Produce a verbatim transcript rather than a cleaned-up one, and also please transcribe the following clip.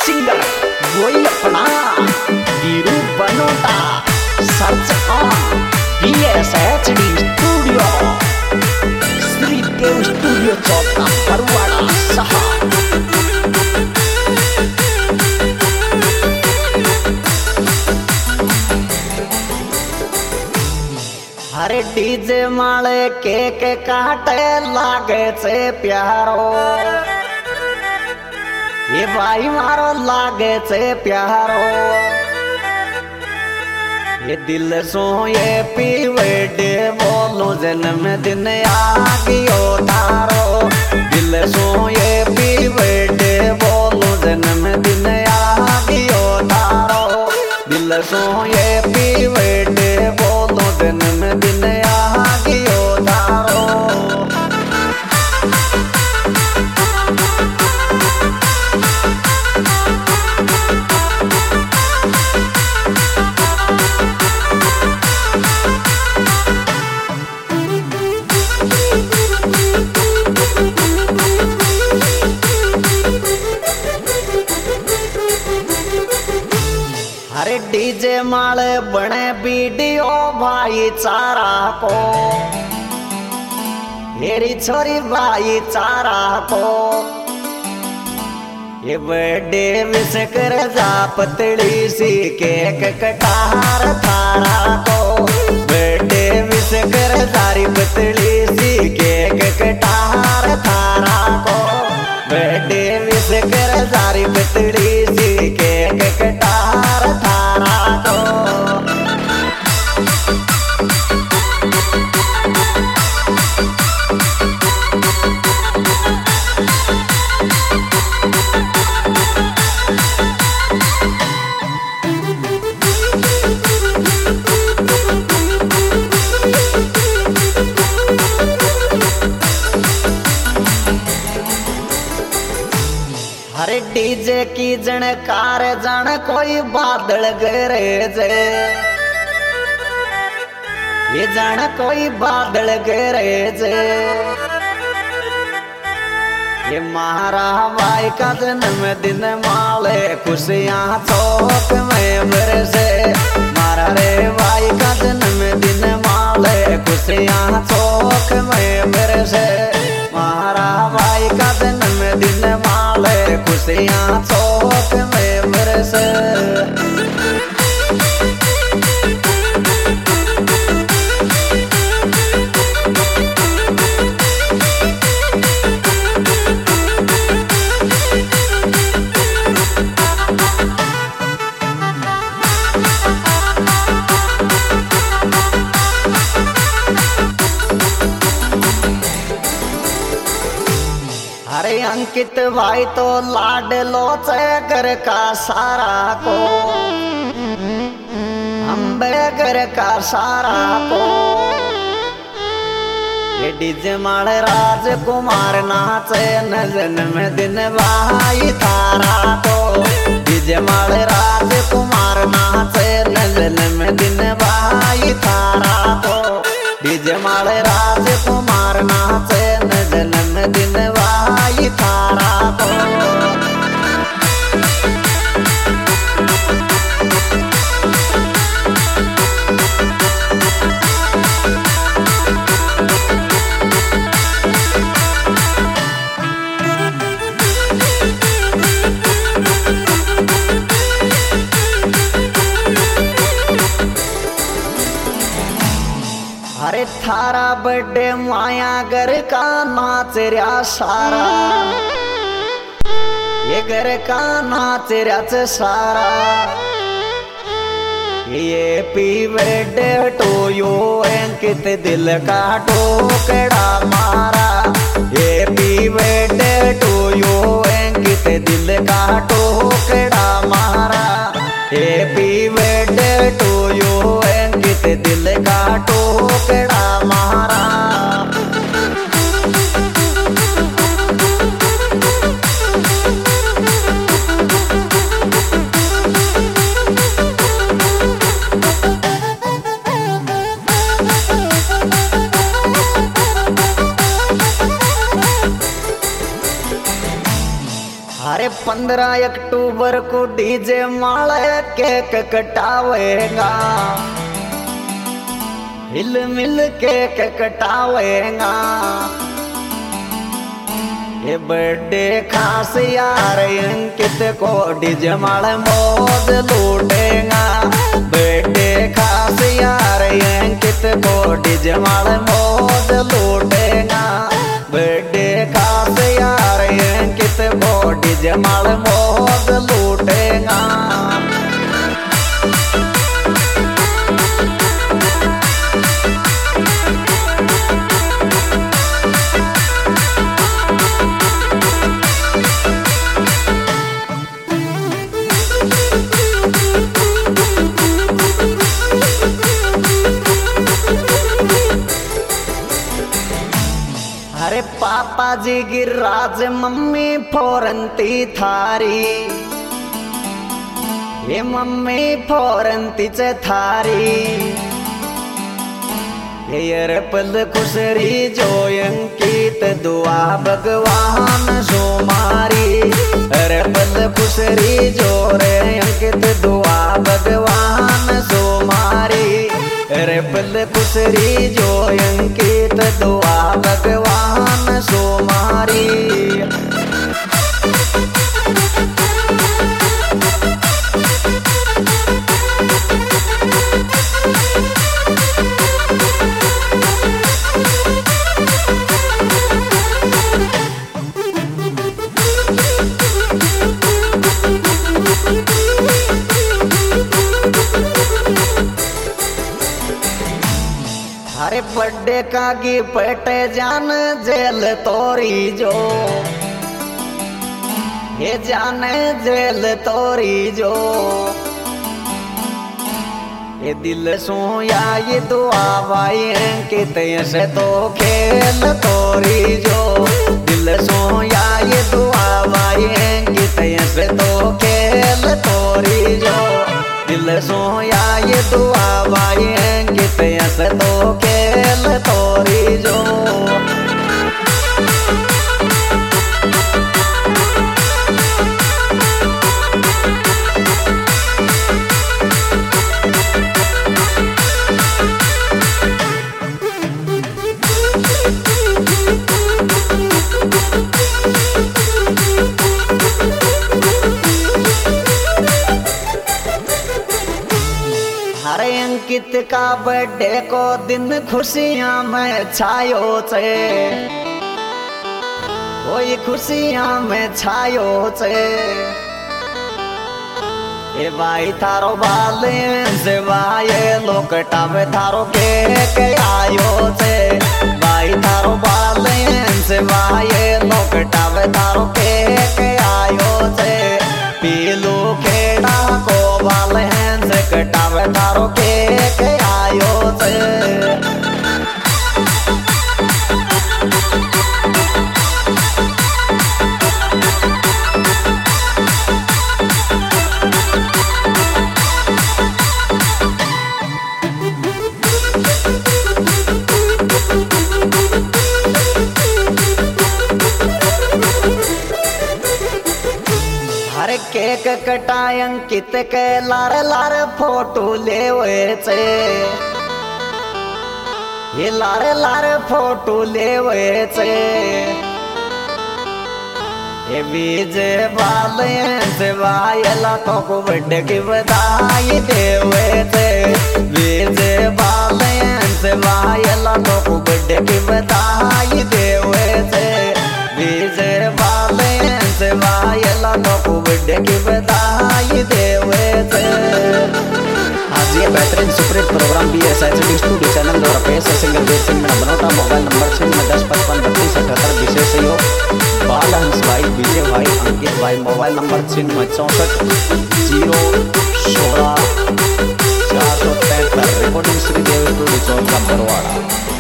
Singer वही अपना Veeru Banota. Search on B S H D studio, Shri Dev studio चौथा परवाड़ा सहा। हरे डीजे माले केक काटे लागे से प्यारो, ये भाई मारो लागे से प्यारो। ये दिल सो ये पीवे डे बोलो जन्मदिन आ गयो तारो। दिल सो ये पीवे डे बोलो जन्मदिन आ गयो तारो। दिल सो ये पीवे डे बोलो जन्मदिन आ गयो तारो। अरे डीजे माले बने वीडियो भाईचारा को, मेरी छोरी भाईचारा को। ये बर्थडे विश कर जा पतली सी केक कटार थारा को। बर्थडे विश कर जारी पतली सी केक कटार थारा को। बर्थडे विश कर जारी पतली सी केक कटार थारा को। अरे डीजे की जनकार जन कोई बादल गरे जे, ये जन कोई बादल गरे जे। ये मारा भाई का जन्मदिन माले खुशियां चौक में बरसे। मारा रे भाई का जन्मदिन माले खुशियां चौक में बरसे। मारा भाई का जन्मदिन माले खुशियां चौक में बरसे। अरे अंकित भाई तो लाडलो से घर का सारा को, अम्बे घर का सारा को। ये डीजे माले राजकुमार नाचे न जन्मदिन भाई थारा को। डीजे माले राजकुमार नाचे न जन्मदिन भाई थारा को। डीजे माले राजकुमार नाचे न जन्मदिन भाई थारा को। अरे थारा बर्थडे माया घर का नाच रहा सारा। ये घर का नाच रहा सारा। Happy birthday to you Ankit दिल का टोकड़ा मारा। Happy birthday to you Ankit दिल का टोकड़ा मारा। Happy birthday to you Ankit दिल का टोकड़ा मारा। अरे पंद्रह अक्टूबर को डीजे माले केक कटावेगा, हिल मिल केक कटावेगा। ये बर्थडे खास यार अंकित को डीजे माले मौज लूटेगा। बर्थडे खास यार अंकित को डीजे माले मौज लूटेगा। बर्थडे खास यार अंकित को डीजे माले मौज लूटेगा। अरे पापा जी गिरिराज मम्मी फोरंती थारी, ये मम्मी फोरंती च थारी। ये रपल खुसरी जो अंकित दुआ भगवान सुमारी। रपल खुसरी जो रे अंकित दुआ भगवान सुमारी। रपल खुसरी जो अंकित दुआ भगवान सुमारी। अरे बर्थडे का गिफ्ट जान जेल तोरी जो, ये जाने जेल तोरी जो। ये दिल सोया ये दुआ भाई अंकित से तो खेल तोरी जो। दिल सोया ये दुआ भाई अंकित से तो खेल तोरी जो। दिल सोया ये दुआ भाई अंकित से तो खेल तोरी जो। हरे अंकित का बर्थडे को दिन खुशियां में छायो छे, कोई खुशियां में छायो छे। ए भाई थारो बाले से भाई लोकटा में थारो केक आयो छे। भाई थारो बाले से भाई लोकटा में थारो केक आयो छे। पीलू खेड़ा को बाले से कटावे थारो केक आयो छे। हरे केक कटाय अंकित के लार लार फोटो लेवे छे। ये लार लार फोटो लेवे छे। ये विजय बाले से वायला तो को बर्थडे की बधाई देवे छे। विजय बाले से वायला तो को बर्थडे की बधाई देवे छे। विजय बाले से वायला तो को बर्थडे की बधाई देवे छे। आज ये बेहतरीन superhit program B S I C studio channel द्वारा पेश है। सिंगर देव सिंह में बनोटा मोबाइल नंबर छः दस पचपन बत्तीस अठहत्तर विशेष सहयोग बाल हंस भाई, विजय भाई, अंकित भाई। मोबाइल नंबर छिन्नवे चौंसठ जीरो सोलह चार सौ पैंतर। रिकॉर्डिंग श्री देव स्टूडियो चौक का बरवाड़ा।